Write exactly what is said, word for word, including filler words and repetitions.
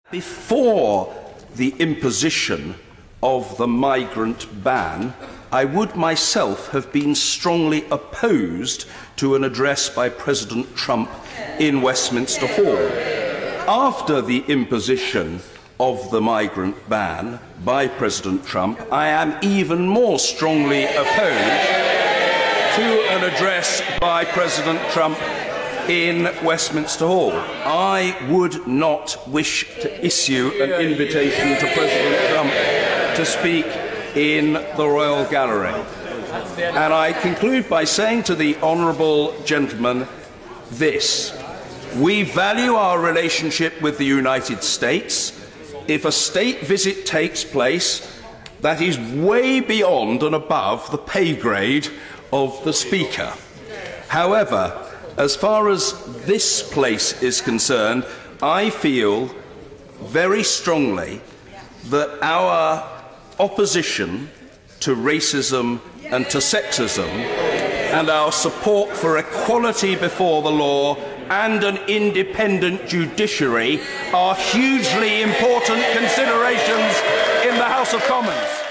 Before the imposition of the migrant ban, I would myself have been strongly opposed to an address by President Trump in Westminster Hall. After the imposition of the migrant ban by President Trump, I am even more strongly opposed to an address by President Trump in Westminster Hall. I would not wish to issue an invitation to President Trump to speak in the Royal Gallery. And I conclude by saying to the honourable gentleman this: we value our relationship with the United States. If a state visit takes place, that is way beyond and above the pay grade of the Speaker. However, as far as this place is concerned, I feel very strongly that our opposition to racism and to sexism and our support for equality before the law and an independent judiciary are hugely important considerations in the House of Commons.